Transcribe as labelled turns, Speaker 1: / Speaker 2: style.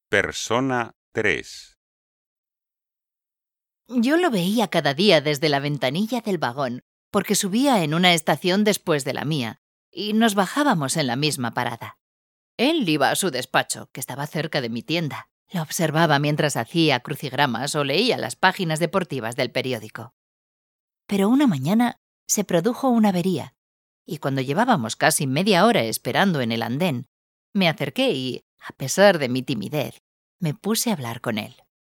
Speaker 1: Persona 3.
Speaker 2: Yo lo veía cada día desde la ventanilla del vagón, porque subía en una estación después de la mía, y nos bajábamos en la misma parada. Él iba a su despacho, que estaba cerca de mi tienda. Lo observaba mientras hacía crucigramas o leía las páginas deportivas del periódico. Pero una mañana se produjo una avería, y cuando llevábamos casi media hora esperando en el andén, me acerqué y, a pesar de mi timidez, me puse a hablar con él.